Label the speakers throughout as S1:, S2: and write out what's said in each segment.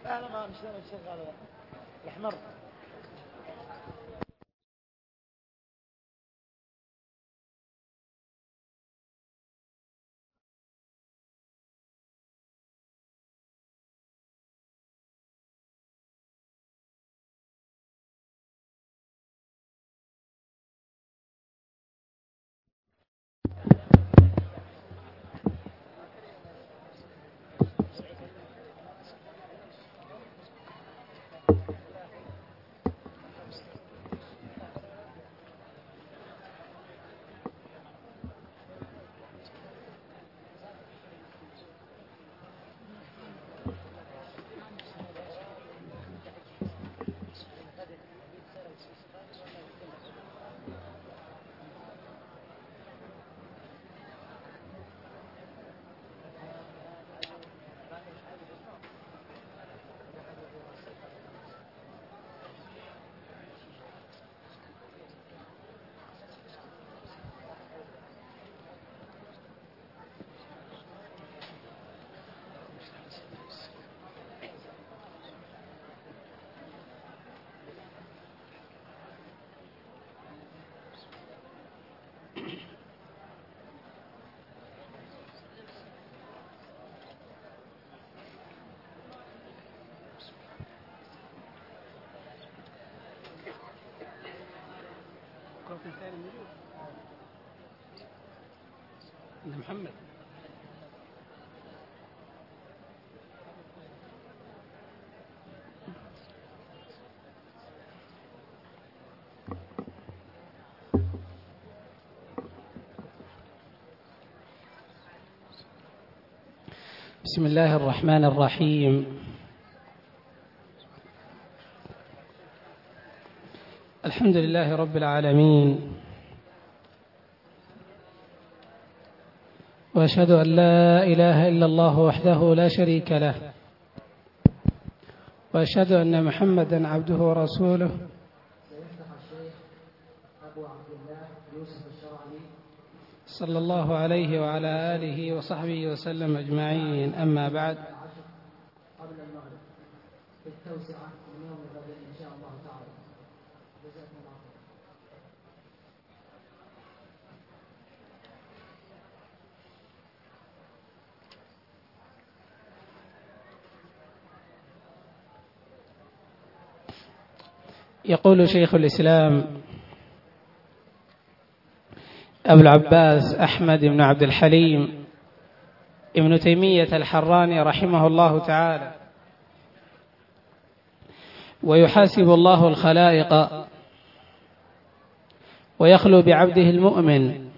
S1: أنا ما نشتغل الأحمر. محمد بسم الله الرحمن الرحيم. الحمد لله رب العالمين، وأشهد أن لا إله إلا الله وحده لا شريك له، وأشهد أن محمدا عبده ورسوله. صلى الله عليه وعلى آله وصحبه وسلم أجمعين. أما بعد،
S2: قبل المغرب في التوسعة من يوم غد إن شاء الله تعالى. جزاكم الله خير.
S1: يقول شيخ الإسلام أبو العباس أحمد بن عبد الحليم ابن تيمية الحراني رحمه الله تعالى: ويحاسب الله الخلائق ويخلو بعبده المؤمن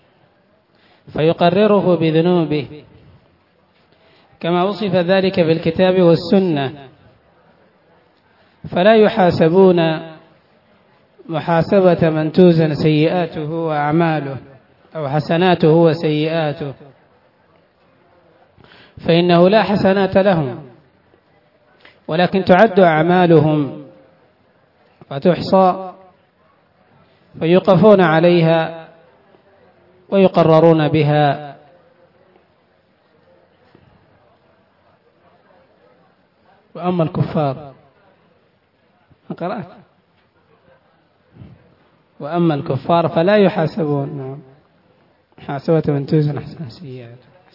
S1: فيقرره بذنوبه كما وصف ذلك في الكتاب والسنة، فلا يحاسبون محاسبة من توزن سيئاته وأعماله أو حسناته وسيئاته، فإنه لا حسنات لهم، ولكن تعد أعمالهم فتحصى فيوقفون عليها ويقررون بها. وأما الكفار، قرأت، وأما الكفار فلا يحاسبون محاسبة من توزن أحسن سيئات.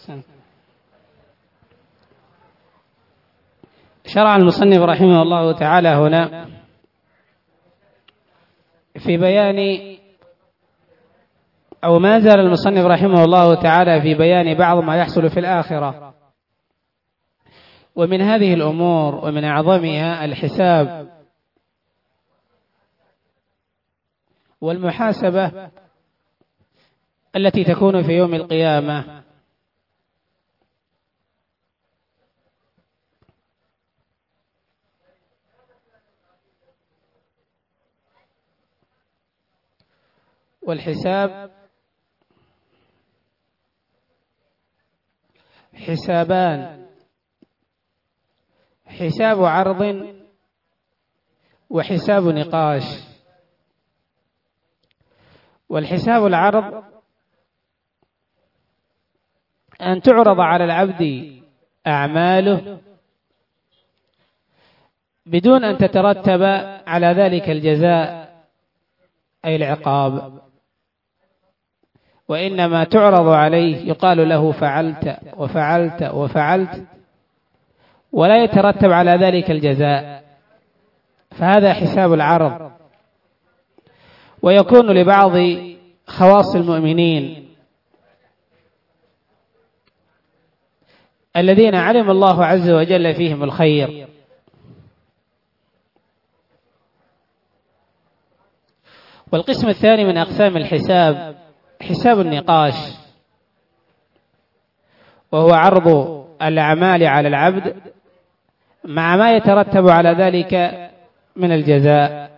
S1: شرع المصنف رحمه الله تعالى هنا في بيان، أو ما زال المصنف رحمه الله تعالى في بيان بعض ما يحصل في الآخرة، ومن هذه الأمور ومن أعظمها الحساب والمحاسبة التي تكون في يوم القيامة. والحساب حسابان: حساب عرض وحساب نقاش. والحساب العرض أن تعرض على العبد أعماله بدون أن تترتب على ذلك الجزاء أي العقاب، وإنما تعرض عليه يقال له فعلت وفعلت وفعلت ولا يترتب على ذلك الجزاء، فهذا حساب العرض. ويكون لبعض خواص المؤمنين الذين علم الله عز وجل فيهم الخير. والقسم الثاني من أقسام الحساب حساب النقاش، وهو عرض الأعمال على العبد مع ما يترتب على ذلك من الجزاء.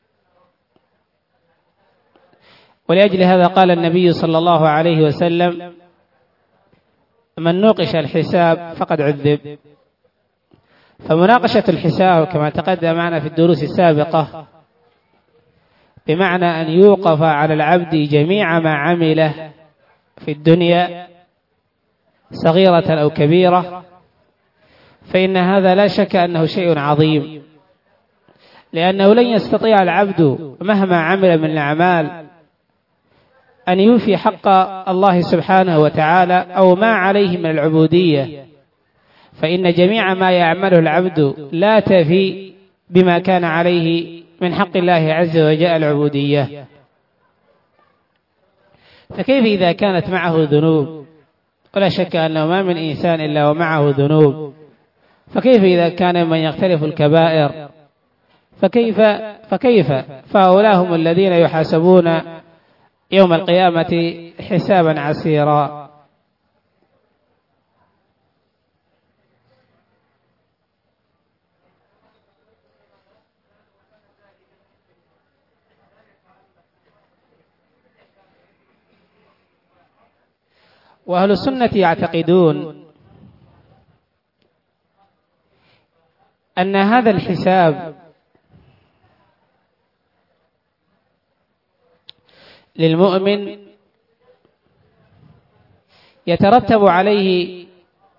S1: ولأجل هذا قال النبي صلى الله عليه وسلم: من نوقش الحساب فقد عذب. فمناقشة الحساب كما تقدم معنا في الدروس السابقة بمعنى أن يوقف على العبد جميع ما عمله في الدنيا صغيرة أو كبيرة، فإن هذا لا شك أنه شيء عظيم، لأنه لن يستطيع العبد مهما عمل من الأعمال أن يوفي حق الله سبحانه وتعالى أو ما عليه من العبودية، فإن جميع ما يعمله العبد لا تفي بما كان عليه من حق الله عز وجل العبودية. فكيف إذا كانت معه ذنوب؟ ولا شك أنه ما من إنسان إلا ومعه ذنوب، فكيف إذا كان من يغترف الكبائر؟ فكيف فهؤلاء هم الذين يحاسبون يوم القيامة حسابا عسيرا. وأهل السنة يعتقدون أن هذا الحساب للمؤمن يترتب عليه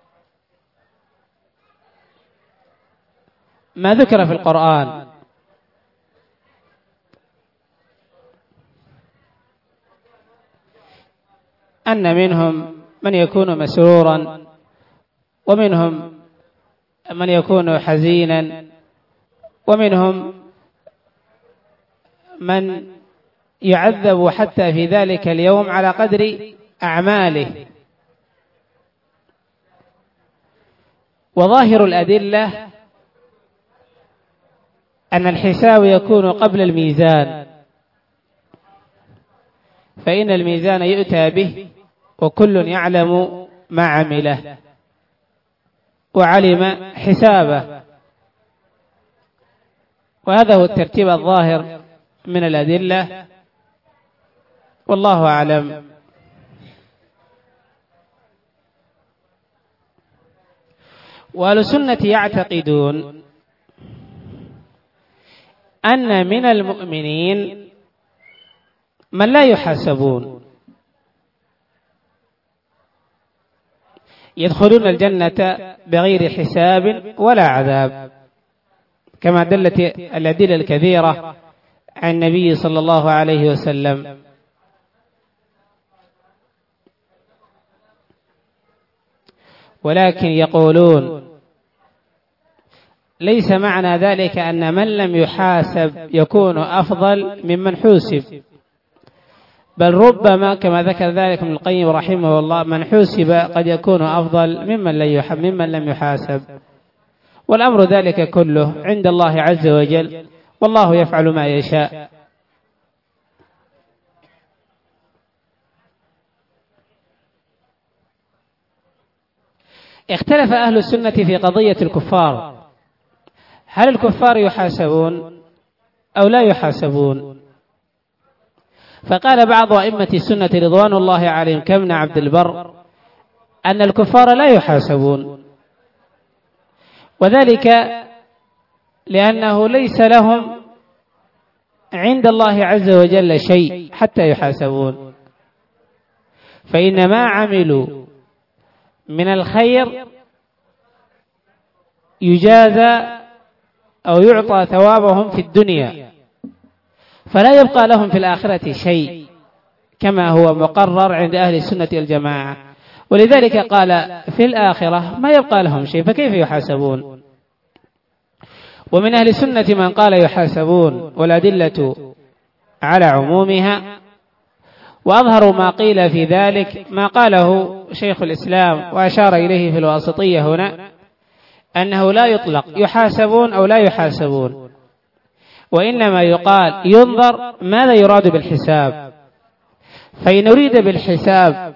S1: ما ذكر في القرآن، أن منهم من يكون مسرورا، ومنهم من يكون حزينا، ومنهم من يعذب حتى في ذلك اليوم على قدر أعماله. وظاهر الأدلة أن الحساب يكون قبل الميزان، فإن الميزان يؤتى به وكل يعلم ما عمله وعلم حسابه، وهذا هو الترتيب الظاهر من الأدلة، والله أعلم. وأهل السنة يعتقدون أن من المؤمنين من لا يحاسبون، يدخلون الجنة بغير حساب ولا عذاب، كما دلت الأدلة الكثيرة عن النبي صلى الله عليه وسلم. ولكن يقولون ليس معنى ذلك أن من لم يحاسب يكون أفضل ممن حوسب، بل ربما كما ذكر ذلك ابن القيم رحمه الله من حوسب قد يكون أفضل ممن لم يحاسب، والأمر ذلك كله عند الله عز وجل، والله يفعل ما يشاء. اختلف أهل السنة في قضية الكفار، هل الكفار يحاسبون أو لا يحاسبون؟ فقال بعض أئمة السنة رضوان الله عليهم كابن عبد البر أن الكفار لا يحاسبون، وذلك لأنه ليس لهم عند الله عز وجل شيء حتى يحاسبون، فإن ما عملوا من الخير يجازى أو يعطى ثوابهم في الدنيا، فلا يبقى لهم في الآخرة شيء كما هو مقرر عند أهل السنة والجماعة. ولذلك قال في الآخرة ما يبقى لهم شيء، فكيف يحاسبون؟ ومن أهل السنة من قال يحاسبون، والأدلة على عمومها. وأظهر ما قيل في ذلك ما قاله شيخ الإسلام وأشار إليه في الواسطية هنا، أنه لا يطلق يحاسبون أو لا يحاسبون، وإنما يقال ينظر ماذا يراد بالحساب. فإن أريد بالحساب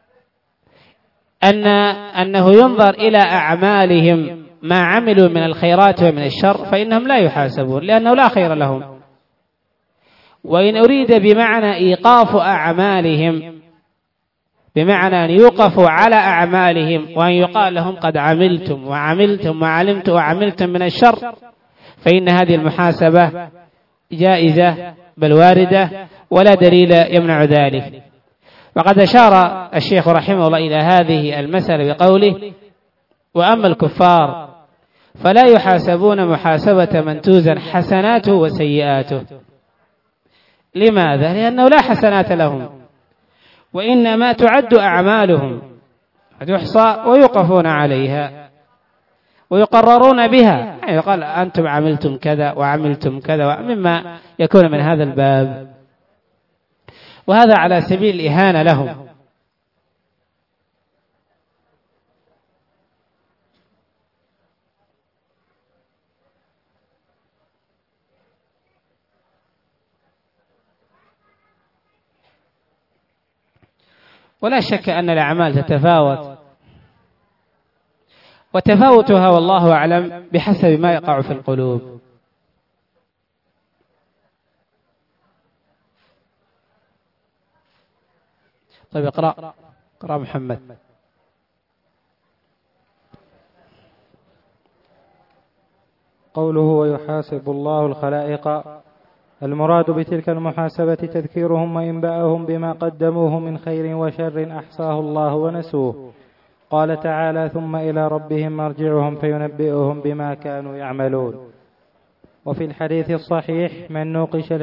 S1: أنه ينظر إلى أعمالهم ما عملوا من الخيرات ومن الشر فإنهم لا يحاسبون لأنه لا خير لهم. وإن أريد بمعنى إيقاف أعمالهم، بمعنى أن يوقفوا على أعمالهم وأن يقال لهم قد عملتم وعملتم وعلمتم وعملتم من الشر، فإن هذه المحاسبة جائزة بل واردة ولا دليل يمنع ذلك. وقد أشار الشيخ رحمه الله إلى هذه المسألة بقوله: وأما الكفار فلا يحاسبون محاسبة من توزن حسناته وسيئاته. لماذا؟ لأنه لا حسنات لهم، وإنما تعد أعمالهم وتحصى ويوقفون عليها ويقررون بها، يعني يقال أنتم عملتم كذا وعملتم كذا، مما يكون من هذا الباب، وهذا على سبيل الإهانة لهم. ولا شك أن الأعمال تتفاوت، وتفاوتها والله أعلم بحسب ما يقع في القلوب. طيب اقرأ محمد.
S3: قوله: ويحاسب الله الخلائق، المراد بتلك المحاسبة تذكيرهم وإنباءهم بما قدموه من خير وشر أحصاه الله ونسوه. قال تعالى: ثم إلى ربهم مرجعهم فينبئهم بما كانوا يعملون. وفي الحديث الصحيح: من نوقش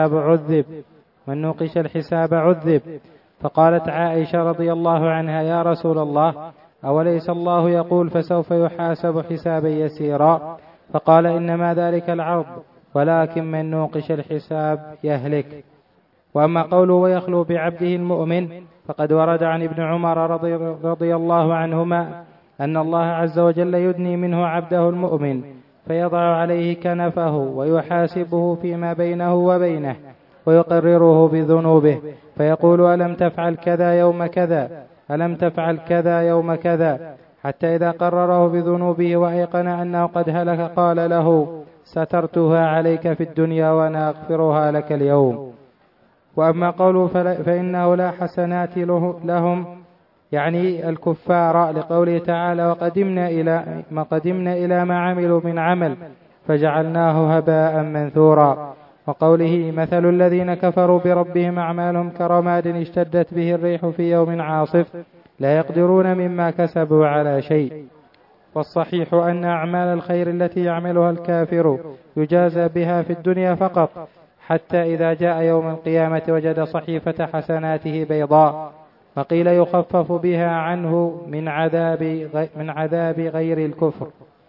S3: الحساب عذب. فقالت عائشة رضي الله عنها: يا رسول الله، أوليس الله يقول فسوف يحاسب حسابا يسيرا؟ فقال: إنما ذلك العرض، ولكن من نوقش الحساب يهلك. وأما قوله: ويخلو بعبده المؤمن، فقد ورد عن ابن عمر رضي الله عنهما أن الله عز وجل يدني منه عبده المؤمن فيضع عليه كنفه ويحاسبه فيما بينه وبينه ويقرره بذنوبه، فيقول: ألم تفعل كذا يوم كذا، ألم تفعل كذا يوم كذا، حتى إذا قرره بذنوبه وأيقن أنه قد هلك قال له: سترتها عليك في الدنيا وأنا أغفرها لك اليوم. وأما قوله: فإنه لا حسنات لهم، يعني الكفار، لقوله تعالى: وقدمنا إلى ما عملوا من عمل فجعلناه هباء منثورا. وقوله: مثل الذين كفروا بربهم أعمالهم كرماد اشتدت به الريح في يوم عاصف لا يقدرون مما كسبوا على شيء. والصحيح أن أعمال الخير التي يعملها الكافر يجازى بها في الدنيا فقط، حتى إذا جاء يوم القيامة وجد صحيفة حسناته بيضاء، فقيل يخفف بها عنه من عذاب غير الكفر.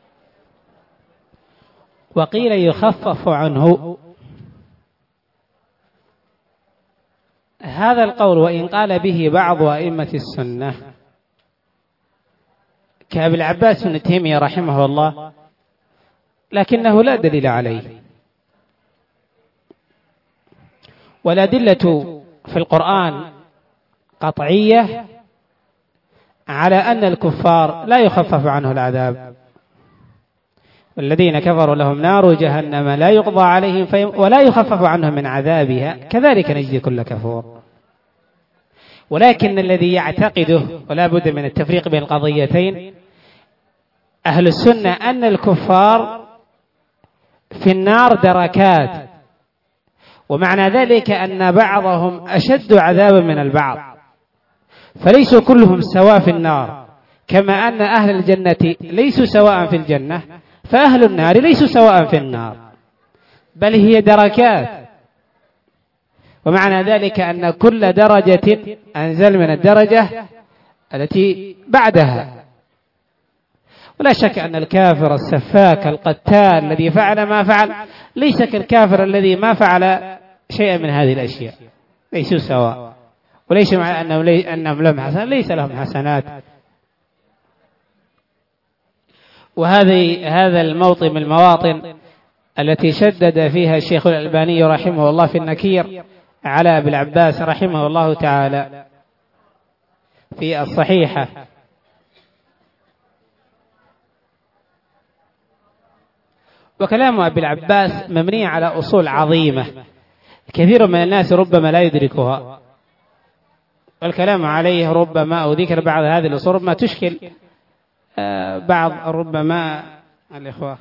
S1: وقيل يخفف عنه. هذا القول وإن قال به بعض أئمة السنة كأبي العباس بن تيمية رحمه الله، لكنه لا دليل عليه. والأدلة في القرآن قطعية على أن الكفار لا يخفف عنه العذاب، والذين كفروا لهم نار جهنم لا يقضى عليهم ولا يخفف عنهم من عذابها كذلك نجزي كل كفور. ولكن الذي يعتقده، ولا بد من التفريق بين القضيتين، أهل السنة أن الكفار في النار دركات، ومعنى ذلك أن بعضهم أشد عذابا من البعض، فليسوا كلهم سواء في النار، كما أن أهل الجنة ليسوا سواء في الجنة، فأهل النار ليسوا سواء في النار، بل هي دركات. ومعنى ذلك أن كل درجة أنزل من الدرجة التي بعدها. ولا شك أن الكافر السفاك القتال الذي فعل ما فعل ليس كالكافر الذي ما فعل شيئا من هذه الأشياء، ليسوا سواء. وليس مع أنهم لهم حسنات، ليس لهم حسنات. هذا الموطن من المواطن التي شدد فيها الشيخ الألباني رحمه الله في النكير على أبي العباس رحمه الله تعالى في الصحيحة. وكلام أبي العباس مبني على أصول عظيمة كثير من الناس ربما لا يدركها، والكلام عليه ربما أو ذكر بعض هذه الأصول ربما تشكل بعض ربما الإخوة.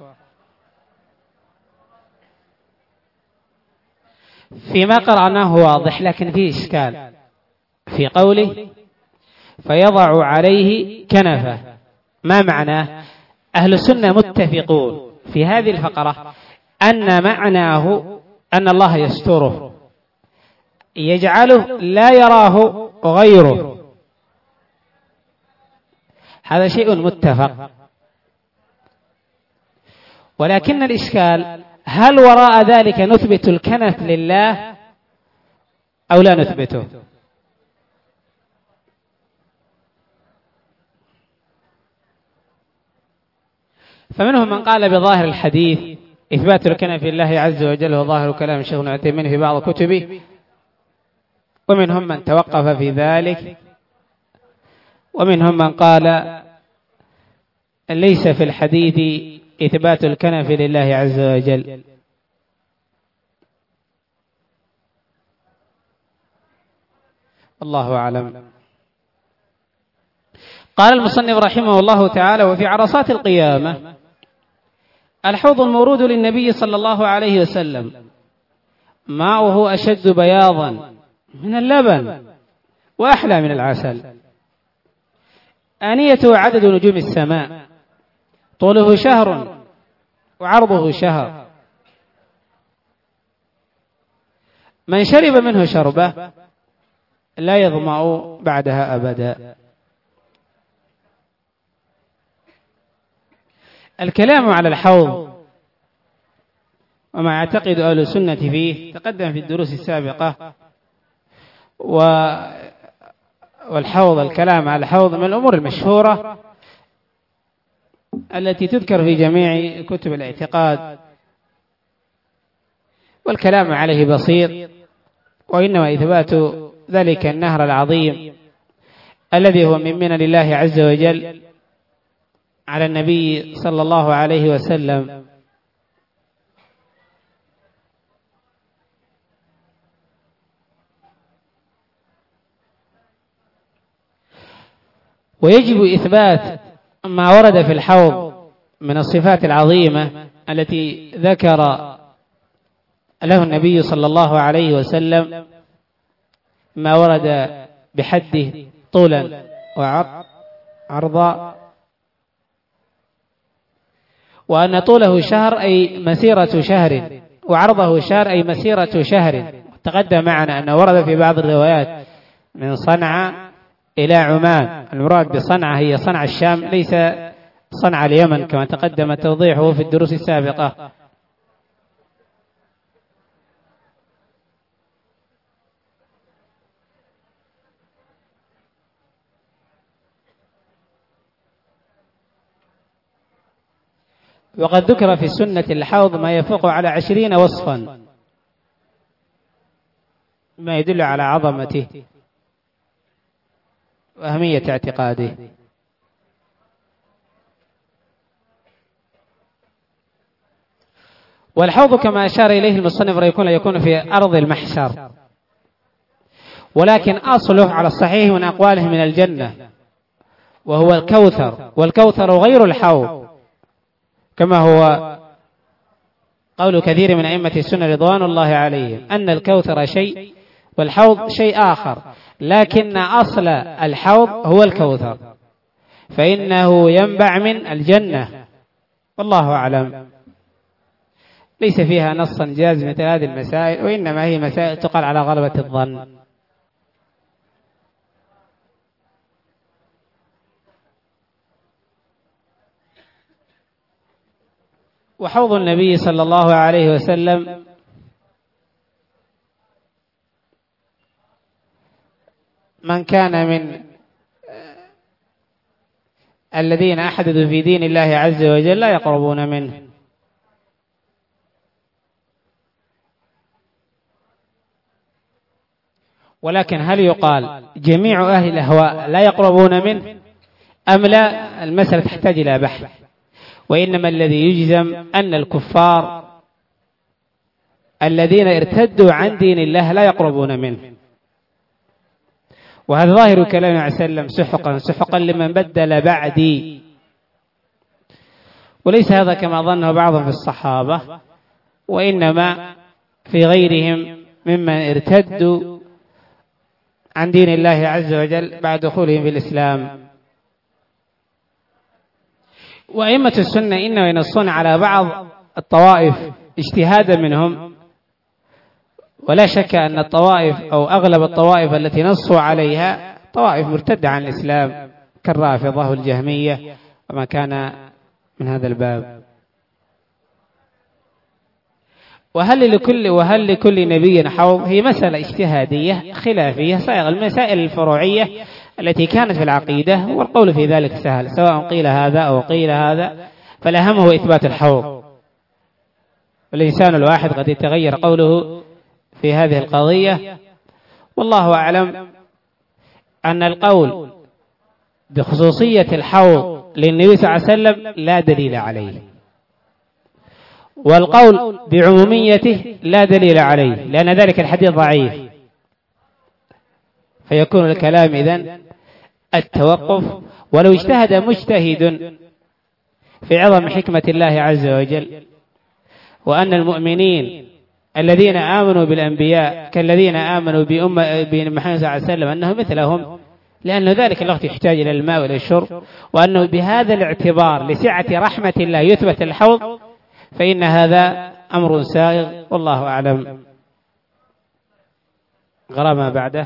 S1: فيما قرأناه واضح، لكن فيه إشكال في قوله فيضع عليه كنفه. ما معناه؟ أهل السنة متفقون في هذه الفقرة أن معناه أن الله يستره، يجعله لا يراه غيره. هذا شيء متفق. ولكن الإشكال هل وراء ذلك نثبت الكنف لله أو لا نثبته؟ فمنهم من قال بظاهر الحديث إثبات الكنف لله عز وجل، وظاهر كلام الشيخ ابن عثيمين في بعض كتبه، ومنهم من توقف في ذلك، ومنهم من قال ليس في الحديث إثبات الكنف لله عز وجل. الله أعلم. قال المصنف رحمه الله تعالى: وفي عرصات القيامة الحوض المورود للنبي صلى الله عليه وسلم ماؤه أشد بياضا من اللبن وأحلى من العسل، آنيته عدد نجوم السماء، طوله شهر وعرضه شهر، من شرب منه شربة لا يظمأ بعدها أبدا. الكلام على الحوض وما يعتقد أهل السنة فيه تقدم في الدروس السابقة. والحوض، الكلام على الحوض من الأمور المشهورة التي تذكر في جميع كتب الاعتقاد، والكلام عليه بسيط، وإنما إثبات ذلك النهر العظيم الذي هو من منن الله عز وجل على النبي صلى الله عليه وسلم. ويجب إثبات ما ورد في الحوض من الصفات العظيمة التي ذكر له النبي صلى الله عليه وسلم، ما ورد بحده طولا وعرضا، وأن طوله شهر أي مسيرة شهر، وعرضه شهر أي مسيرة شهر. تقدم معنا أنه ورد في بعض الروايات من صنعاء إلى عمان. المراد بصنعاء هي صنعاء الشام، ليس صنعاء اليمن كما تقدم توضيحه في الدروس السابقة. وقد ذكر في السنة الحوض ما يفوق على 20 وصفا، ما يدل على عظمته وأهمية اعتقاده. والحوض كما أشار إليه المصنف يكون في أرض المحشر، ولكن أصله على الصحيح من أقواله من الجنة، وهو الكوثر، والكوثر غير الحوض، كما هو قول كثير من أئمة السنة رضوان الله عليهم أن الكوثر شيء والحوض شيء آخر، لكن أصل الحوض هو الكوثر، فإنه ينبع من الجنة والله أعلم. ليس فيها نصا جاز مثل هذه المسائل، وإنما هي مسائل تقال على غلبة الظن. وحوض النبي صلى الله عليه وسلم من كان من الذين أحدثوا في دين الله عز وجل لا يقربون منه. ولكن هل يقال جميع أهل الأهواء لا يقربون منه أم لا؟ المسألة تحتاج إلى بحث. وإنما الذي يجزم أن الكفار الذين ارتدوا عن دين الله لا يقربون منه. وهذا ظاهر كلام عليه وسلم: سحقا سحقا لمن بدل بعدي. وليس هذا كما ظنه بعض في الصحابة، وإنما في غيرهم ممن ارتدوا عن دين الله عز وجل بعد دخولهم في الإسلام. وأئمة السنة إنما ينصون على بعض الطوائف اجتهادا منهم، ولا شك أن الطوائف أو أغلب الطوائف التي نصوا عليها طوائف مرتدة عن الإسلام كالرافضة والجهمية وما كان من هذا الباب. وهل لكل نبي حوض؟ هي مسألة اجتهادية خلافية صايغة. المسائل الفروعية التي كانت في العقيدة والقول في ذلك سهل، سواء قيل هذا أو قيل هذا، فالأهم هو إثبات الحوض. والإنسان الواحد قد يتغير قوله في هذه القضية. والله أعلم أن القول بخصوصية الحوض للنبي صلى الله عليه وسلم لا دليل عليه، والقول بعموميته لا دليل عليه، لأن ذلك الحديث ضعيف. فيكون الكلام إذن التوقف. ولو اجتهد مجتهد في عظم حكمة الله عز وجل، وأن المؤمنين الذين آمنوا بالأنبياء كالذين آمنوا بمحمد صلى الله عليه وسلم أنهم مثلهم، لأن ذلك الوقت يحتاج إلى الماء وإلى الشرب، وأنه بهذا الاعتبار لسعة رحمة الله يثبت الحوض، فإن هذا أمر سائغ. والله أعلم. غرى ما بعده.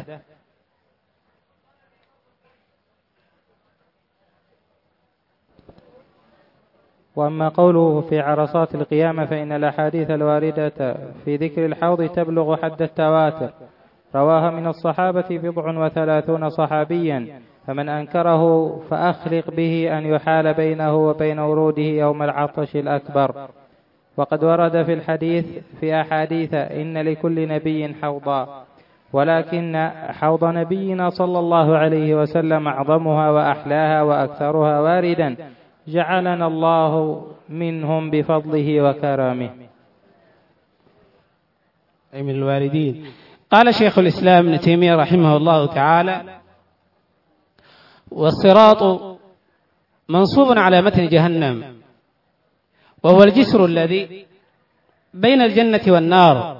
S3: وأما قوله في عرصات القيامة فإن الأحاديث الواردة في ذكر الحوض تبلغ حد التواتر، رواها من الصحابة 37 صحابيا، فمن أنكره فأخلق به أن يحال بينه وبين وروده يوم العطش الأكبر. وقد ورد في الحديث في أحاديث إن لكل نبي حوضا، ولكن حوض نبينا صلى الله عليه وسلم أعظمها وأحلاها وأكثرها واردا، جعلنا الله منهم بفضله وكرمه.
S1: أي من الواردين. قال شيخ الإسلام ابن تيمية رحمه الله تعالى: والصراط منصوب على متن جهنم، وهو الجسر الذي بين الجنة والنار،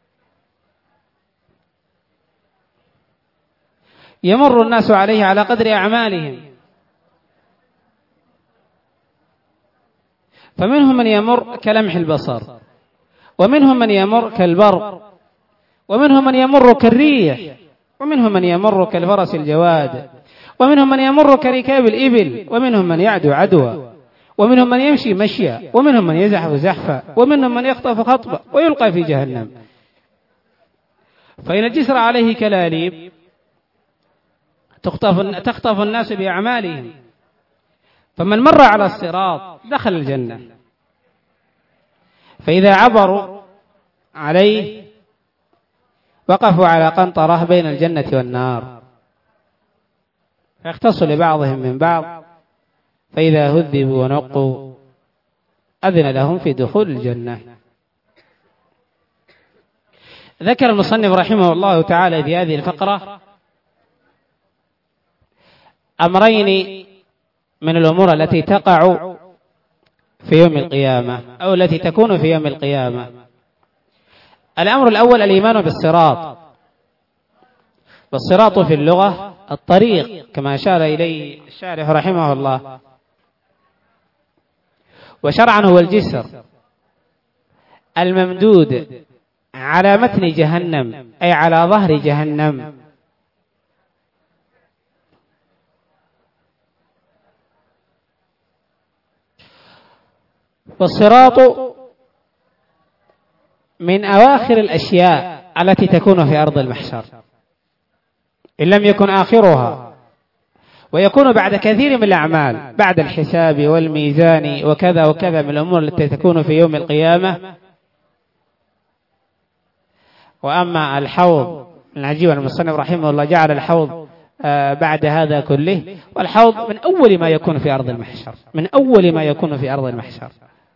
S1: يمر الناس عليه على قدر أعمالهم، فمنهم من يمر كلمح البصر، ومنهم من يمر كالبرق، ومنهم من يمر كالريح، ومنهم من يمر كالفرس الجواد، ومنهم من يمر كركاب الإبل، ومنهم من يعدو عدوى، ومنهم من يمشي مشيا، ومنهم من يزحف زحفا، ومنهم من يخطف خطبا ويلقى في جهنم. فإن الجسر عليه كلاليب تخطف الناس بأعمالهم، فمن مر على الصراط دخل الجنة. فإذا عبروا عليه وقفوا على قنطرة بين الجنة والنار، فيختص لبعضهم من بعض، فإذا هذبوا ونقوا أذن لهم في دخول الجنة. ذكر المصنف رحمه الله تعالى في هذه الفقرة أمرين من الأمور التي تقع في يوم القيامة أو التي تكون في يوم القيامة. الأمر الأول الإيمان بالصراط. والصراط في اللغة الطريق كما أشار إليه الشارح رحمه الله، وشرعا هو الجسر الممدود على متن جهنم، أي على ظهر جهنم. والصراط من أواخر الأشياء التي تكون في أرض المحشر إن لم يكن آخرها، ويكون بعد كثير من الأعمال، بعد الحساب والميزان وكذا وكذا من الأمور التي تكون في يوم القيامة. وأما الحوض، العجيب أن المصنف رحمه الله جعل الحوض بعد هذا كله، والحوض من أول ما يكون في أرض المحشر، من أول ما يكون في أرض المحشر.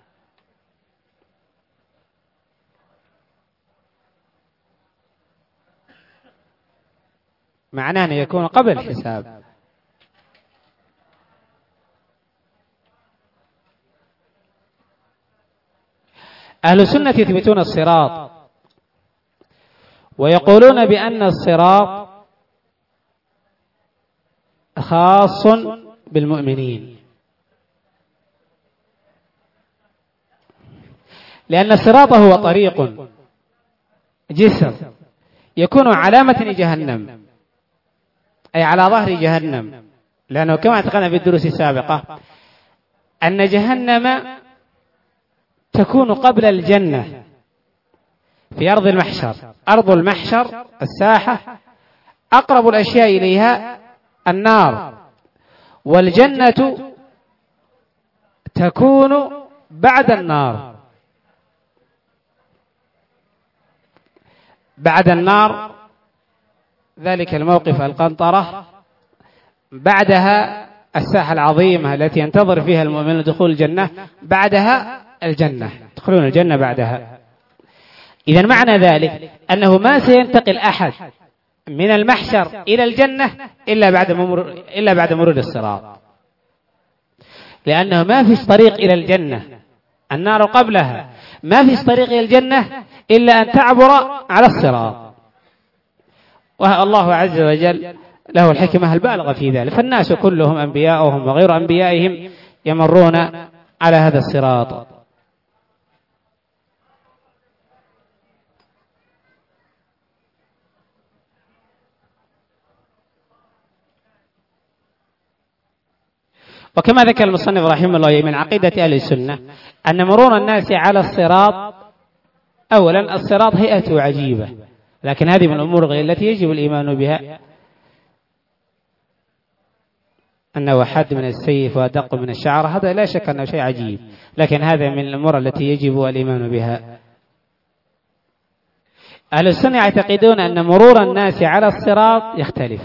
S1: معناه أن يكون قبل الحساب. أهل السنة يثبتون الصراط ويقولون بأن الصراط خاص بالمؤمنين، لأن الصراط هو طريق جسر يكون على متن جهنم، أي على ظهر جهنم، لأنه كما اعتقدنا في الدروس السابقة أن جهنم تكون قبل الجنة في أرض المحشر. أرض المحشر الساحة أقرب الأشياء إليها النار، والجنة تكون بعد النار. بعد النار ذلك الموقف القنطرة، بعدها الساحة العظيمة التي ينتظر فيها المؤمنون دخول الجنة، بعدها الجنة، يدخلون الجنة بعدها. إذن معنى ذلك أنه ما سينتقل أحد من المحشر إلى الجنة إلا بعد مرور الصراط، لأنه ما فيش طريق إلى الجنة، النار قبلها، ما فيش طريق إلى الجنة إلا أن تعبر على الصراط. والله عز وجل له الحكمة البالغة في ذلك، فالناس كلهم أنبياؤهم وغير أنبيائهم يمرون على هذا الصراط. وكما ذكر المصنف رحمه الله من عقيدة أهل السنة أن مرور الناس على الصراط، أولا الصراط هيئته عجيبة، لكن هذه من الأمور التي يجب الإيمان بها، أنه حد من السيف وأدق من الشعر، هذا لا شك أنه شيء عجيب، لكن هذا من الأمور التي يجب الإيمان بها. أهل السنة يعتقدون أن مرور الناس على الصراط يختلف،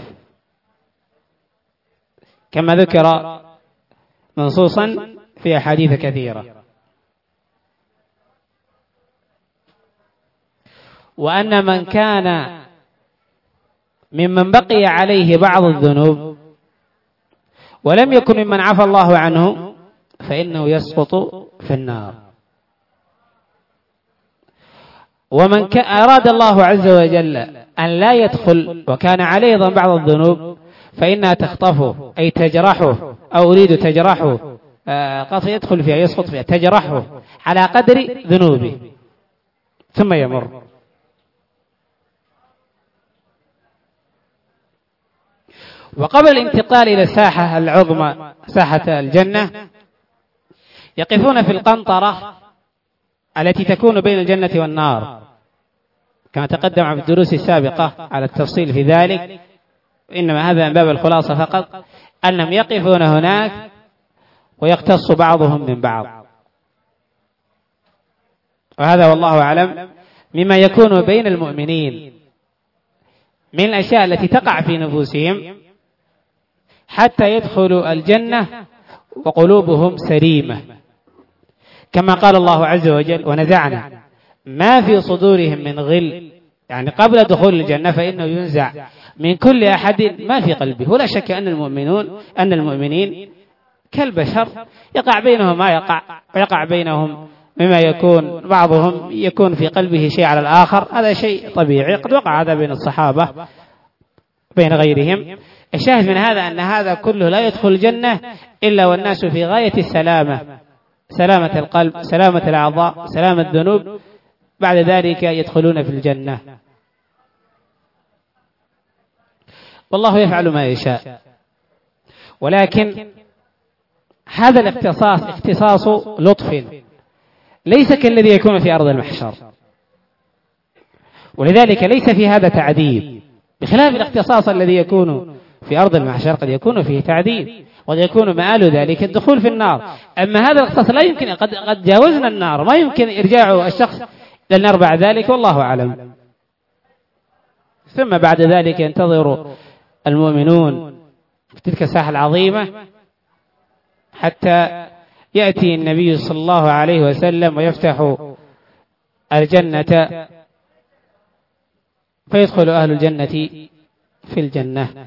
S1: كما ذكر منصوصا في أحاديث كثيرة، وأن من كان ممن بقي عليه بعض الذنوب ولم يكن ممن عفى الله عنه فإنه يسقط في النار، ومن أراد الله عز وجل أن لا يدخل وكان عليه بعض الذنوب فإنها تخطفه، أي تجرحه، أو أريد تجرحه، قد يدخل فيها يسقط فيها، تجرحه على قدر ذنوبه ثم يمر. وقبل الانتقال إلى الساحة العظمى ساحة الجنة يقفون في القنطرة التي تكون بين الجنة والنار، كما تقدم في الدروس السابقة على التفصيل في ذلك، إنما هذا من باب الخلاصة فقط، أنهم يقفون هناك ويقتص بعضهم من بعض. وهذا والله أعلم مما يكون بين المؤمنين من الأشياء التي تقع في نفوسهم حتى يدخلوا الجنة وقلوبهم سليمة، كما قال الله عز وجل: ونزعنا ما في صدورهم من غل، يعني قبل دخول الجنة فإنه ينزع من كل أحد ما في قلبه. ولا شك أن المؤمنين كالبشر يقع بينهم ما يقع، ويقع بينهم مما يكون بعضهم يكون في قلبه شيء على الآخر، هذا شيء طبيعي، قد وقع هذا بين الصحابة بين غيرهم. الشاهد من هذا أن هذا كله لا يدخل الجنة إلا والناس في غاية السلامة سلامة القلب، سلامة الأعضاء، سلامة الذنوب، بعد ذلك يدخلون في الجنة. والله يفعل ما يشاء، ولكن هذا الاختصاص اختصاص لطف، ليس كالذي يكون في أرض المحشر، ولذلك ليس في هذا تعذيب، بخلاف الاختصاص الذي يكون في أرض المحشر قد يكون فيه تعذيب، وقد يكون مآل ذلك الدخول في النار. أما هذا الاختصاص لا يمكن، قد جاوزنا النار، ما يمكن إرجاع الشخص إلى النار بعد ذلك، والله أعلم. ثم بعد ذلك ينتظر المؤمنون في تلك الساحة العظيمة حتى يأتي النبي صلى الله عليه وسلم ويفتح الجنة فيدخل أهل الجنة في الجنة.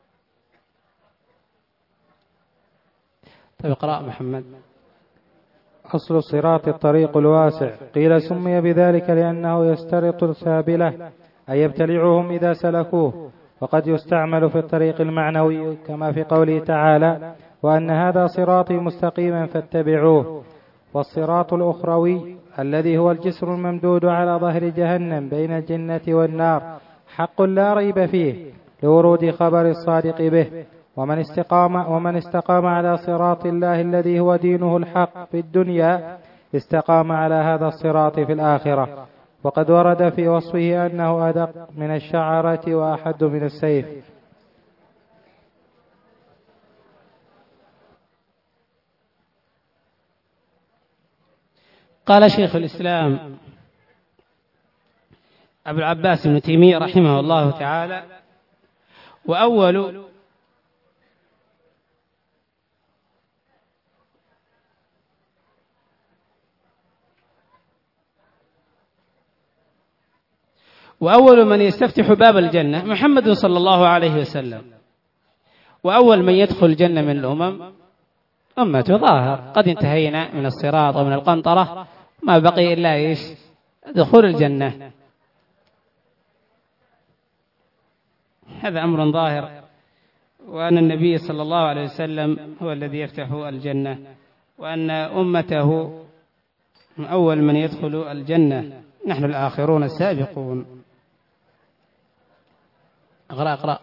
S1: طيب اقرأ محمد.
S3: أصل الصراط الطريق الواسع، قيل سمي بذلك لأنه يسترط السابلة أي يبتلعهم إذا سلكوه، وقد يستعمل في الطريق المعنوي كما في قوله تعالى وأن هذا صراطي مستقيما فاتبعوه. والصراط الأخروي الذي هو الجسر الممدود على ظهر جهنم بين الجنة والنار حق لا ريب فيه لورود خبر الصادق به، ومن استقام على صراط الله الذي هو دينه الحق في الدنيا استقام على هذا الصراط في الآخرة. وقد ورد في وصفه أنه أدق من الشعرة وأحد من السيف.
S1: قال شيخ الإسلام أبو العباس بن تيمية رحمه الله تعالى: وأول من يستفتح باب الجنة محمد صلى الله عليه وسلم، وأول من يدخل الجنة من الأمم أمته ظاهر، قد انتهينا من الصراط ومن القنطرة، ما بقي إلا إيش؟ دخول الجنة. هذا أمر ظاهر، وأن النبي صلى الله عليه وسلم هو الذي يفتح الجنة، وأن أمته أول من يدخل الجنة، نحن الآخرون السابقون. اقرأ.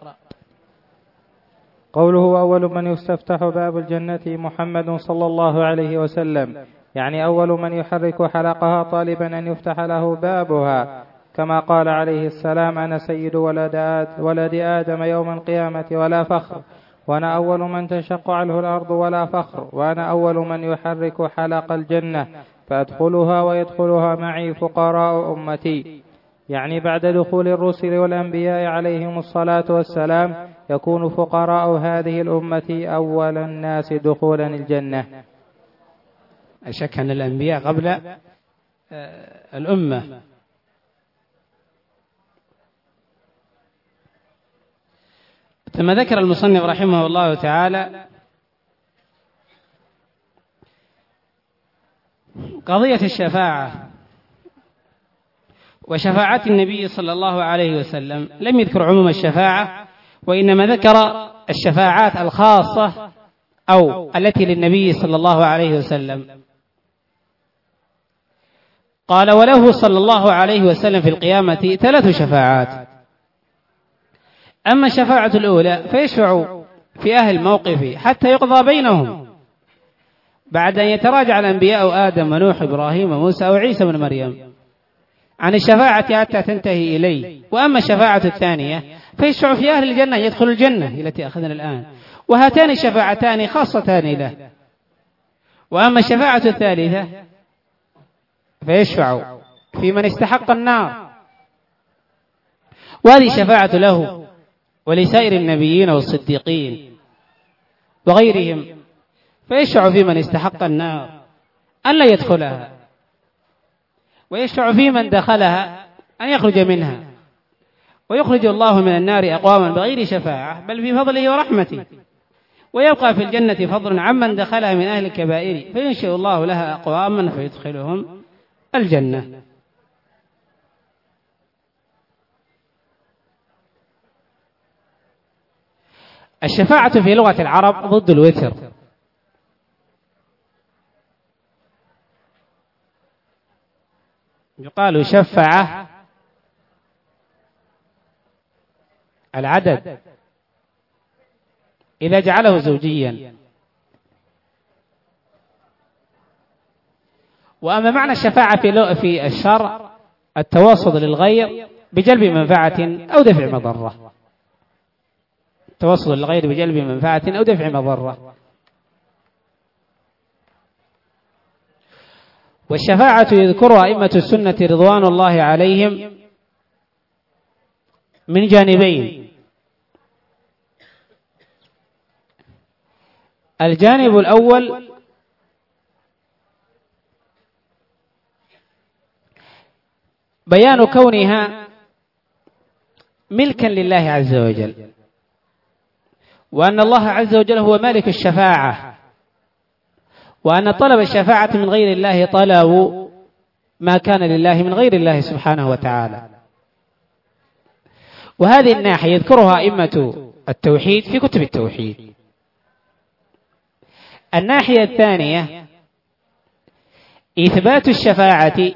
S3: قوله أول من يستفتح باب الجنة محمد صلى الله عليه وسلم، يعني أول من يحرك حلقها طالبا أن يفتح له بابها، كما قال عليه السلام: أنا سيد ولد آدم يوم القيامة ولا فخر، وأنا أول من تنشق عنه الأرض ولا فخر، وأنا أول من يحرك حلق الجنة فأدخلها ويدخلها معي فقراء أمتي، يعني بعد دخول الرسل والأنبياء عليهم الصلاة والسلام يكون فقراء هذه الأمة أول الناس دخولا الجنة.
S1: شك أن الأنبياء قبل الأمة. ثم ذكر المصنف رحمه الله تعالى قضية الشفاعة وشفاعة النبي صلى الله عليه وسلم. لم يذكر عموم الشفاعة، وإنما ذكر الشفاعات الخاصة أو التي للنبي صلى الله عليه وسلم. قال: وله صلى الله عليه وسلم في القيامة 3 شفاعات. أما الشفاعة الأولى فيشفع في أهل الموقف حتى يقضى بينهم بعد أن يتراجع الأنبياء آدم ونوح وإبراهيم وموسى وعيسى بن مريم عن الشفاعة حتى تنتهي إليه. وأما الشفاعة الثانية فيشفع في أهل الجنة يدخل الجنة التي أخذنا الآن، وهاتان الشفاعتان خاصتان له. وأما الشفاعة الثالثة فيشفع في من استحق النار، وهذه شفاعة له ولسائر النبيين والصديقين وغيرهم. فيشفع في من استحق النار أن لا يدخلها، ويشفع في من دخلها أن يخرج منها، ويخرج الله من النار أقواما بغير شفاعة بل بفضله ورحمته، ويبقى في الجنة فضل عمن دخلها من أهل الكبائر فينشئ الله لها أقواما فيدخلهم الجنة. الشفاعة في لغة العرب ضد الوتر، يقال شفع العدد إذا جعله زوجيا. وأما معنى الشفاعة في الشرع التوسط للغير بجلب منفعة أو دفع مضرة، التوسط للغير بجلب منفعة أو دفع مضرة. والشفاعة يذكرها أئمة السنة رضوان الله عليهم من جانبين: الجانب الأول بيان كونها ملكا لله عز وجل، وأن الله عز وجل هو مالك الشفاعة، وأن طلب الشفاعة من غير الله طلب ما كان لله من غير الله سبحانه وتعالى. وهذه الناحية يذكرها أئمة التوحيد في كتب التوحيد. الناحية الثانية إثبات الشفاعة،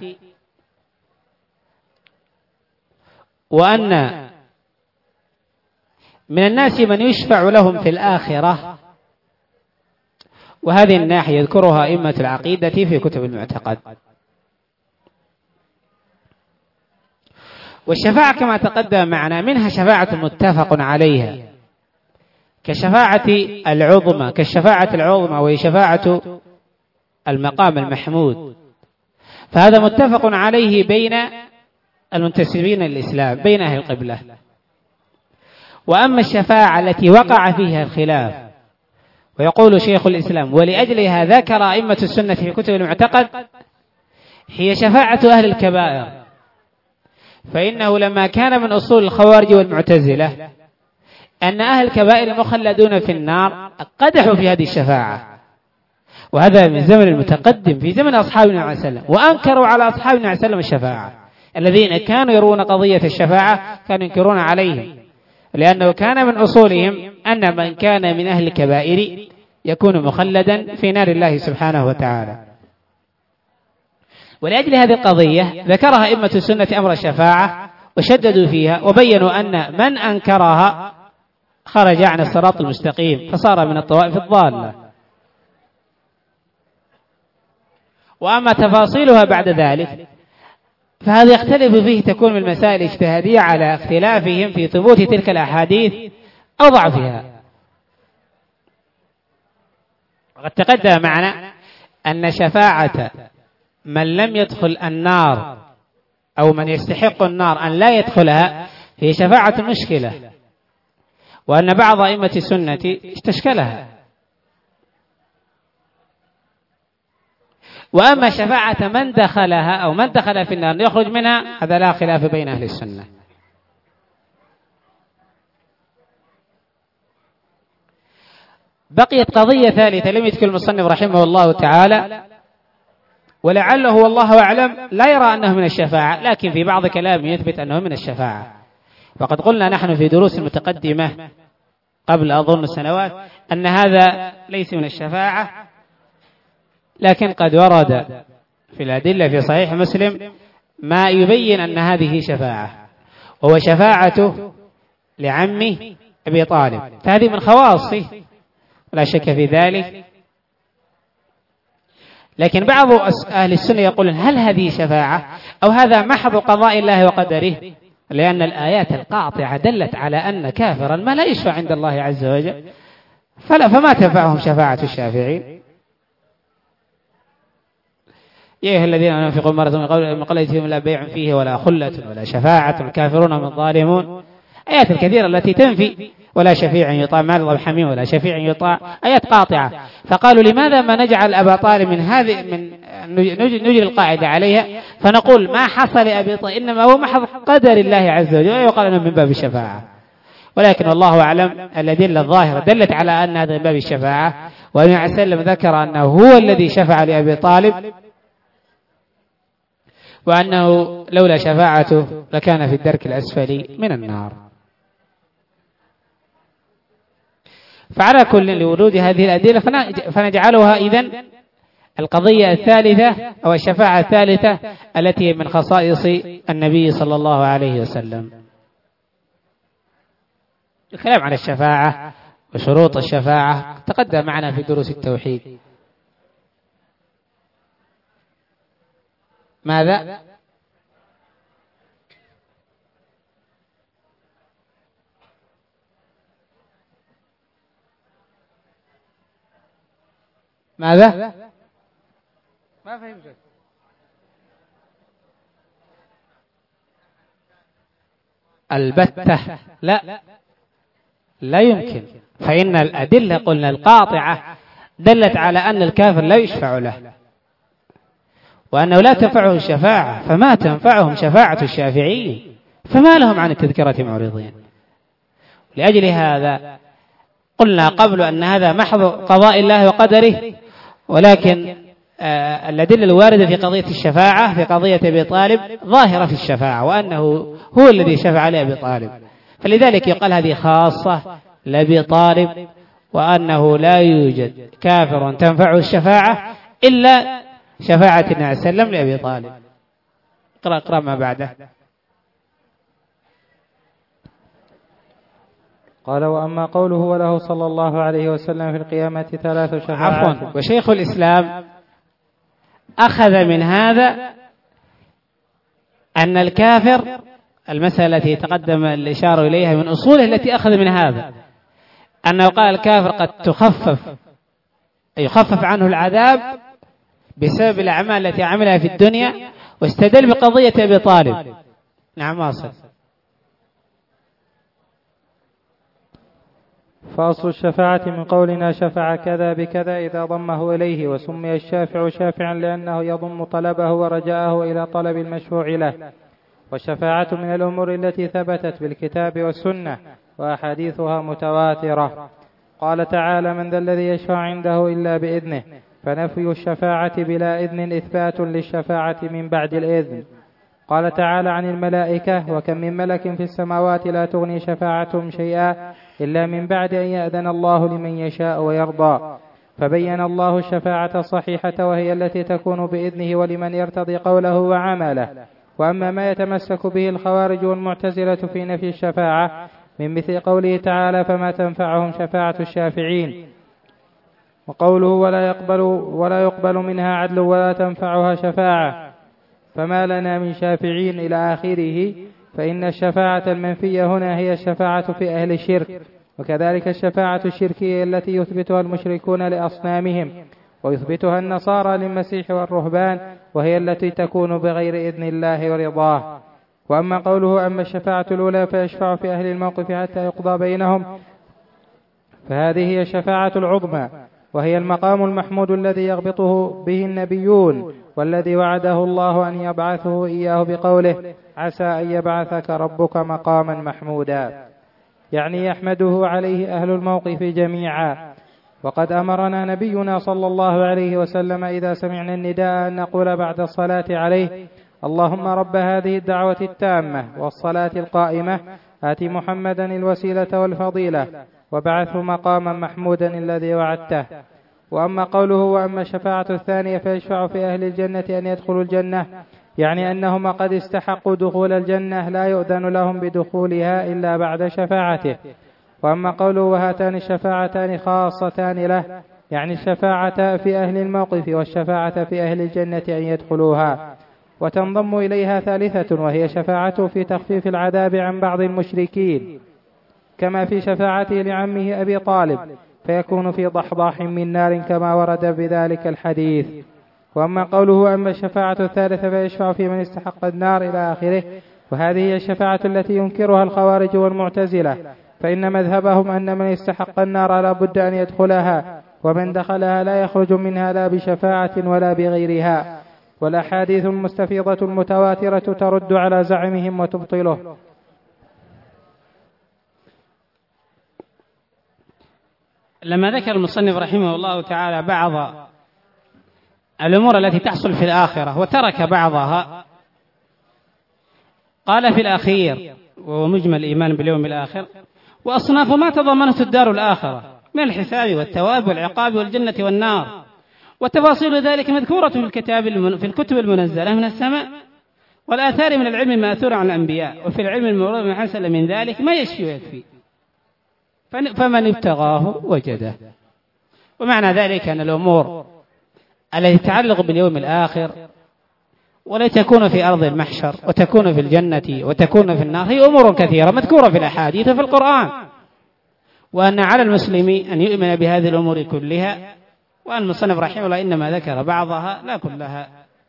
S1: وأن من الناس من يشفع لهم في الآخرة، وهذه الناحية يذكرها أئمة العقيدة في كتب المعتقد. والشفاعة كما تقدم معنا منها شفاعة متفق عليها كشفاعة العظمى، كالشفاعة العظمى وهي شفاعة المقام المحمود، فهذا متفق عليه بين المنتسبين للإسلام بين أهل القبلة. وأما الشفاعة التي وقع فيها الخلاف، ويقول شيخ الإسلام ولأجلها ذكر أئمة السنة في كتب المعتقد، هي شفاعة أهل الكبائر، فإنه لما كان من أصول الخوارج والمعتزلة أن أهل الكبائر مخلدون في النار قدحوا في هذه الشفاعة، وهذا من زمن المتقدم في زمن أصحاب النبي عليه السلام، وأنكروا على أصحاب النبي عليه السلام الشفاعة. الذين كانوا يرون قضية الشفاعة كانوا ينكرون عليهم، لأنه كان من أصولهم أن من كان من أهل الكبائر يكون مخلدا في نار الله سبحانه وتعالى. ولأجل هذه القضية ذكرها أئمة السنة أمر الشفاعة وشددوا فيها، وبينوا أن من أنكرها خرج عن الصراط المستقيم فصار من الطوائف الضالة. وأما تفاصيلها بعد ذلك فهذا يختلف فيه، تكون من المسائل الاجتهادية على اختلافهم في ثبوت تلك الأحاديث أو ضعفها. وقد تقدم معنا أن شفاعة من لم يدخل النار أو من يستحق النار أن لا يدخلها هي شفاعة مشكلة، وأن بعض أئمة السنة استشكلها. وأما شفاعة من دخلها أو من دخل في النار يخرج منها هذا لا خلاف بين أهل السنة. بقيت قضية ثالثة لم يذكر المصنف رحمه الله تعالى، ولعله والله أعلم لا يرى أنه من الشفاعة، لكن في بعض كلامه يثبت أنه من الشفاعة. وقد قلنا نحن في دروس متقدمة قبل أظن سنوات أن هذا ليس من الشفاعة، لكن قد ورد في الأدلة في صحيح مسلم ما يبين أن هذه شفاعة، وهو شفاعته لعمه أبي طالب، فهذه من خواصه لا شك في ذلك. لكن بعض أهل السنة يقولون هل هذه شفاعة أو هذا محض قضاء الله وقدره، لأن الآيات القاطعة دلت على أن كافرا ما لا يشفع عند الله عز وجل، فما تنفعهم شفاعة الشافعين. يا أيها الذين آمنوا أنفقوا مرة من قبل يأتيهم لا بيع فيه ولا خلة ولا شفاعة الكافرون هم الظالمون، آيات الكثيرة التي تنفي ولا شفيع يطاع ما يرضى حميم ولا شفيع يطاع، آيات قاطعة. فقالوا لماذا ما نجعل أبا طالب من هذه من نجري القاعدة عليها فنقول ما حصل لأبي طالب إنما هو محض قدر الله عز وجل، ويقال أنه من باب الشفاعة. ولكن والله أعلم الأدلة الظاهرة دلت على أن هذا من باب الشفاعة، والنبي عليه السلام ذكر أنه هو الذي شفع لأبي طالب، وأنه لولا شفاعته لكان في الدرك الأسفل من النار. فعلى كل لورود هذه الأدلة فنجعلها إذن القضية الثالثة أو الشفاعة الثالثة التي من خصائص النبي صلى الله عليه وسلم. الكلام عن الشفاعة وشروط الشفاعة تقدم معنا في دروس التوحيد. ماذا؟ ماذا؟ ما فهمت. البتة لا يمكن، فإن الأدلة قلنا القاطعة دلت على أن الكافر لا يشفع له، وأنه لا تنفعه الشفاعة، فما تنفعهم شفاعة الشافعين، فما لهم عن التذكرة معرضين. لأجل هذا قلنا قبل أن هذا محض قضاء الله وقدره، ولكن الأدلة الواردة في قضية الشفاعة في قضية أبي طالب ظاهرة في الشفاعة، وأنه هو الذي شفع لأبي طالب، فلذلك يقال هذه خاصة لأبي طالب، وأنه لا يوجد كافر تنفعه الشفاعة إلا شفاعة النبي عليه السلام لأبي طالب. اقرأ ما بعده.
S3: قال: وأما قوله وله صلى الله عليه وسلم في القيامة 3 شفاعات.
S1: عفوا، وشيخ الإسلام أخذ من هذا أن الكافر، المسألة التي تقدم الإشارة إليها من أصوله التي أخذ من هذا، أنه قال الكافر قد يخفف عنه العذاب بسبب الأعمال التي عملها في الدنيا، واستدل بقضية أبي طالب. نعم واصل.
S3: فأصل الشفاعة من قولنا شفع كذا بكذا إذا ضمه إليه، وسمي الشافع شافعا لأنه يضم طلبه ورجاءه إلى طلب المشفوع له. والشفاعة من الأمور التي ثبتت بالكتاب والسنة، وأحاديثها متواترة. قال تعالى: من ذا الذي يشفع عنده إلا بإذنه، فنفي الشفاعة بلا إذن إثبات للشفاعة من بعد الإذن. قال تعالى عن الملائكة: وكم من ملك في السماوات لا تغني شفاعتهم شيئا إلا من بعد أن يأذن الله لمن يشاء ويرضى. فبين الله الشفاعة الصحيحة، وهي التي تكون بإذنه ولمن يرتضي قوله وعمله. وأما ما يتمسك به الخوارج والمعتزلة في نفي الشفاعة من مثل قوله تعالى: فما تنفعهم شفاعة الشافعين، وقوله: ولا يقبل منها عدل ولا تنفعها شفاعة، فما لنا من شافعين إلى آخره. فإن الشفاعة المنفية هنا هي الشفاعة في أهل الشرك، وكذلك الشفاعة الشركية التي يثبتها المشركون لأصنامهم، ويثبتها النصارى للمسيح والرهبان، وهي التي تكون بغير إذن الله ورضاه. وأما قوله: أما الشفاعة الأولى فيشفع في أهل الموقف حتى يقضى بينهم، فهذه هي الشفاعة العظمى، وهي المقام المحمود الذي يغبطه به النبيون، والذي وعده الله أن يبعثه إياه بقوله: عسى أن يبعثك ربك مقاما محمودا، يعني يحمده عليه أهل الموقف جميعا. وقد أمرنا نبينا صلى الله عليه وسلم إذا سمعنا النداء أن نقول بعد الصلاة عليه: اللهم رب هذه الدعوة التامة والصلاة القائمة آت محمدا الوسيلة والفضيلة وابعثه مقاما محمودا الذي وعدته. وأما قوله: وأما الشفاعة الثانية فيشفع في أهل الجنة أن يدخلوا الجنة، يعني أنهم قد استحقوا دخول الجنة لا يؤذن لهم بدخولها إلا بعد شفاعته. وأما قوله: وهاتان الشفاعتان خاصتان له، يعني الشفاعة في أهل الموقف والشفاعة في أهل الجنة أن يدخلوها. وتنضم إليها ثالثة، وهي شفاعته في تخفيف العذاب عن بعض المشركين، كما في شفاعته لعمه أبي طالب، فيكون في ضحضاح من نار كما ورد بذلك الحديث. وأما قوله: أما الشفاعة الثالثة فيشفع في من استحق النار إلى آخره، وهذه هي الشفاعة التي ينكرها الخوارج والمعتزلة، فإن مذهبهم أن من استحق النار لا بد أن يدخلها، ومن دخلها لا يخرج منها لا بشفاعة ولا بغيرها. والأحاديث المستفيضة المتواترة ترد على زعمهم وتبطله.
S1: لما ذكر المصنف رحمه الله تعالى بعض الأمور التي تحصل في الآخرة وترك بعضها، قال في الأخير وهو مجمل الإيمان باليوم الآخر: وأصناف ما تضمنته الدار الآخرة من الحساب والثواب والعقاب والجنة والنار، وتفاصيل ذلك مذكورة في الكتب المنزلة من السماء، والآثار من العلم المأثور عن الأنبياء، وفي العلم المورود من حصل من ذلك ما يشفي ويكفي، فمن ابتغاه وجده. ومعنى ذلك أن الأمور التي تتعلق باليوم الآخر والتي تكون في أرض المحشر وتكون في الجنة وتكون في النار هي أمور كثيرة مذكورة في الأحاديث وفي القرآن، وأن على المسلم أن يؤمن بهذه الأمور كلها، وأن المصنف رحمه الله إنما ذكر بعضها لا كلها.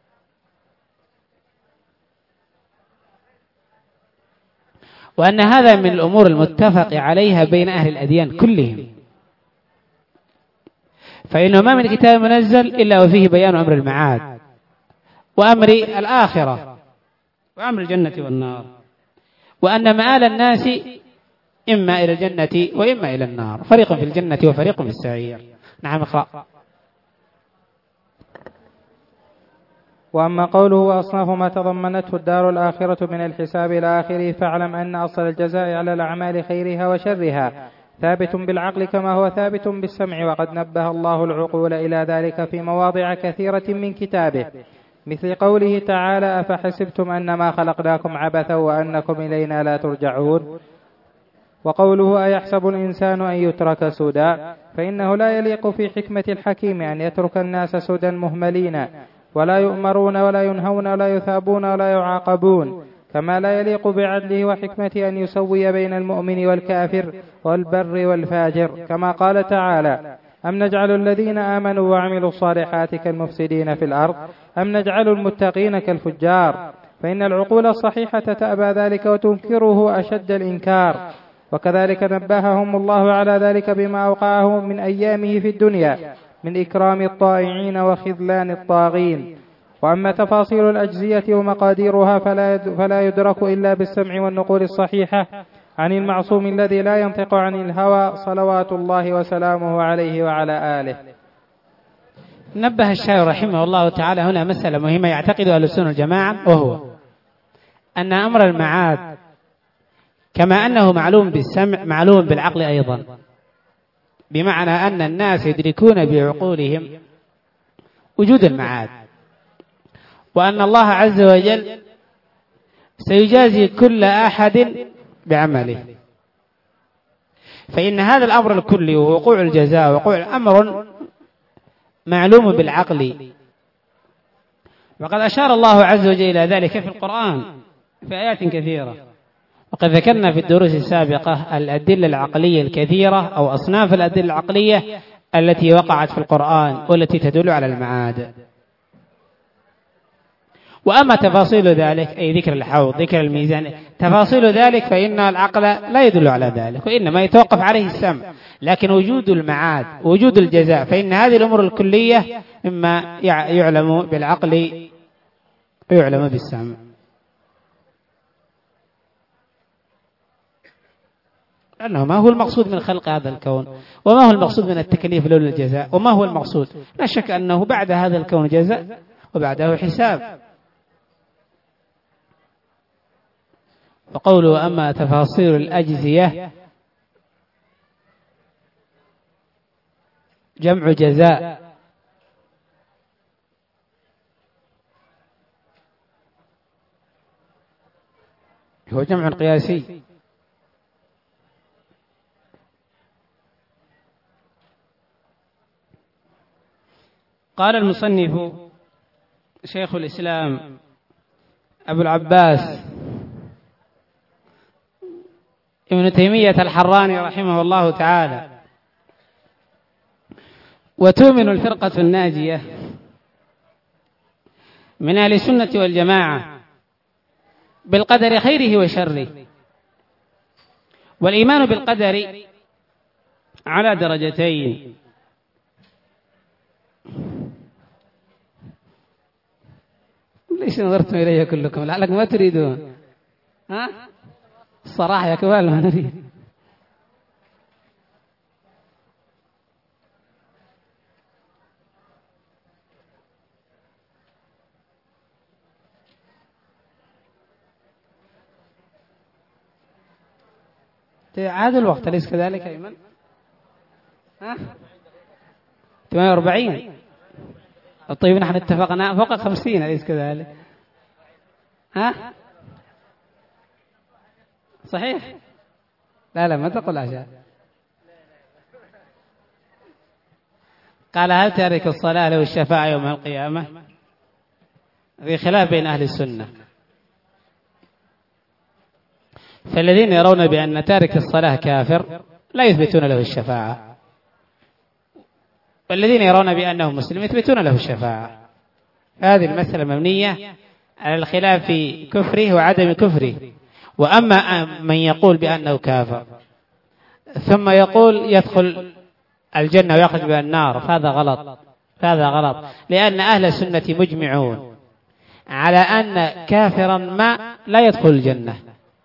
S1: وأن هذا من الأمور المتفق عليها بين أهل الأديان كلهم، فإنه ما من كتاب منزل إلا وفيه بيان أمر المعاد وأمر الآخرة وأمر الجنة والنار، وأن مآل الناس إما إلى الجنة وإما إلى النار، فريق في الجنة وفريق في السعير. نعم اقرأ.
S3: وأما قوله وأصناف ما تضمنته الدار الآخرة من الحساب إلى آخره، فاعلم أن أصل الجزاء على الأعمال خيرها وشرها ثابت بالعقل كما هو ثابت بالسمع، وقد نبه الله العقول إلى ذلك في مواضع كثيرة من كتابه، مثل قوله تعالى أفحسبتم أنما خلقناكم عبثا وأنكم إلينا لا ترجعون، وقوله أيحسب الإنسان أن يترك سدى، فإنه لا يليق في حكمة الحكيم أن يترك الناس سدى مهملين ولا يؤمرون ولا ينهون ولا يثابون ولا يعاقبون، كما لا يليق بعدله وحكمته أن يسوي بين المؤمن والكافر والبر والفاجر، كما قال تعالى أم نجعل الذين آمنوا وعملوا الصالحات كالمفسدين في الأرض أم نجعل المتقين كالفجار، فإن العقول الصحيحة تأبى ذلك وتنكره أشد الإنكار. وكذلك نبههم الله على ذلك بما أوقعه من أيامه في الدنيا من إكرام الطائعين وخذلان الطاغين. وأما تفاصيل الأجزية ومقاديرها فلا يدرك إلا بالسمع والنقول الصحيحة عن المعصوم الذي لا ينطق عن الهوى صلوات الله وسلامه عليه وعلى آله.
S1: نبه الشاعر رحمه الله تعالى هنا مسألة مهمة يعتقد أهل السنة والجماعة، وهو أن أمر المعاد كما أنه معلوم بالسمع معلوم بالعقل أيضا، بمعنى أن الناس يدركون بعقولهم وجود المعاد، وأن الله عز وجل سيجازي كل أحد بعمله، فإن هذا الأمر الكلي ووقوع الجزاء ووقوع أمر معلوم بالعقل. وقد أشار الله عز وجل إلى ذلك في القرآن في آيات كثيرة، وقد ذكرنا في الدروس السابقة الأدلة العقلية الكثيرة أو أصناف الأدلة العقلية التي وقعت في القرآن والتي تدل على المعاد. وأما تفاصيل ذلك أي ذكر الحوض ذكر الميزان تفاصيل ذلك فإن العقل لا يدل على ذلك، وإنما يتوقف عليه السمع. لكن وجود المعاد وجود الجزاء فإن هذه الأمور الكلية مما يعلم بالعقل ويعلم بالسمع. لأنه ما هو المقصود من خلق هذا الكون، وما هو المقصود من التكليف لولا الجزاء، وما هو المقصود؟ لا شك أنه بعد هذا الكون جزاء وبعده حساب. وقوله أما تفاصيل الأجزية جمع جزاء، هو جمع قياسي. قال المصنف شيخ الإسلام أبو العباس ابن تيمية الحراني رحمه الله تعالى: وتؤمن الفرقة الناجية من أهل السنة والجماعة بالقدر خيره وشره. والإيمان بالقدر على درجتين: ليش نظرتم إلي كلكم؟ لعلكم ما تريدون الصراحة يا كبال ما نريد. عاد الوقت أليس كذلك أيمن؟ 48 طيب نحن اتفقنا فوق 50 أليس كذلك؟ ها؟ صحيح؟ لا ما تقول عشاء. قال هل تارك الصلاة له الشفاعة يوم القيامة؟ في خلاف بين أهل السنة، فالذين يرون بأن تارك الصلاة كافر لا يثبتون له الشفاعة، والذين يرون بأنه مسلم يثبتون له الشفاعة. هذه المسألة مبنية على الخلاف في كفره وعدم كفره. وأما من يقول بأنه كافر ثم يقول يدخل الجنة ويخرج من النار فهذا غلط، فهذا غلط، لأن أهل السنة مجمعون على أن كافرا ما لا يدخل الجنة،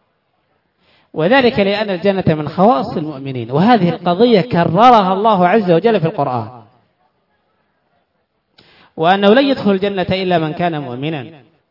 S1: وذلك لأن الجنة من خواص المؤمنين، وهذه القضية كررها الله عز وجل في القرآن، وأنه لن يدخل الجنة إلا من كان مؤمنا.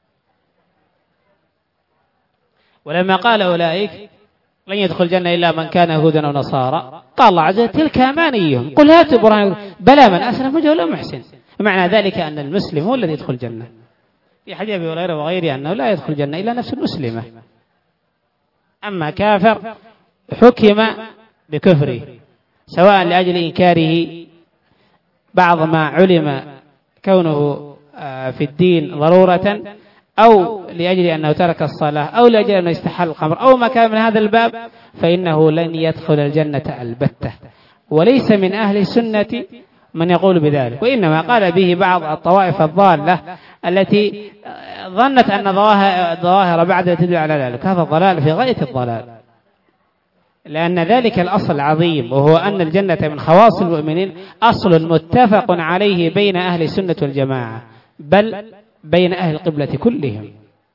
S1: ولما قال أولئك لن يدخل الجنة إلا من كان يهودا أو نصارى، قال الله عز وجل تلك أمانيهم قل هاتوا برهانكم بلى من أسلم وجهه له محسن. معنى ذلك أن المسلم هو الذي يدخل الجنة. في حديث أبي هريرة وغيره أنه لا يدخل الجنة إلا نفس مسلمة. أما كافر حكم بكفره سواء لأجل إنكاره بعض ما علم كونه في الدين ضرورة، أو لأجل أنه ترك الصلاة، أو لأجل أنه استحل الخمر، أو ما كان من هذا الباب، فإنه لن يدخل الجنة البتة. وليس من أهل السنة من يقول بذلك، وإنما قال به بعض الطوائف الضالة التي ظنت أن ظواهر بعد تدل على ذلك. هذا الضلال في غاية الضلال، لأن ذلك الأصل عظيم، وهو أن الجنة من خواص المؤمنين، أصل متفق عليه بين أهل السنة والجماعة، بل بين أهل القبلة كلهم.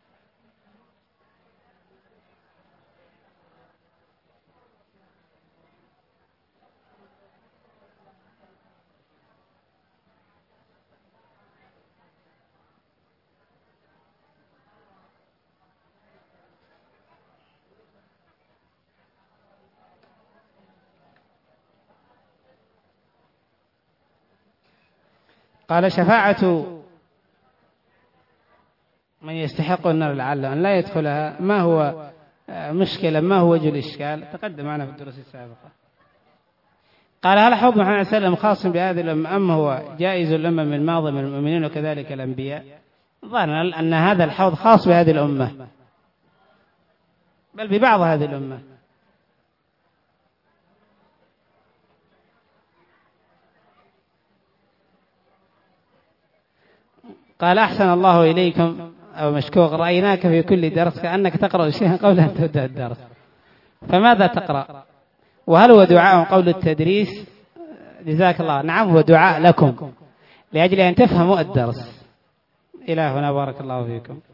S1: قال شفاعة من يستحق النار لعله أن لا يدخلها، ما هو مشكلة، ما هو وجه الإشكال؟ تقدم معنا في الدروس السابقة. قال هل حوض محمد صلى الله عليه وسلم خاص بهذه الأمة أم هو جائز الأمم الماضية من المؤمنين وكذلك الأنبياء؟ ظننا أن هذا الحوض خاص بهذه الأمة، بل ببعض هذه الأمة. قال أحسن الله إليكم أو مشكوك، رأيناك في كل درس كأنك تقرأ شيئا قبل أن تبدأ الدرس، فماذا تقرأ؟ وهل هو دعاء قول التدريس؟ جزاك الله. نعم هو دعاء لكم لأجل أن تفهموا الدرس. إلى هنا بارك الله فيكم.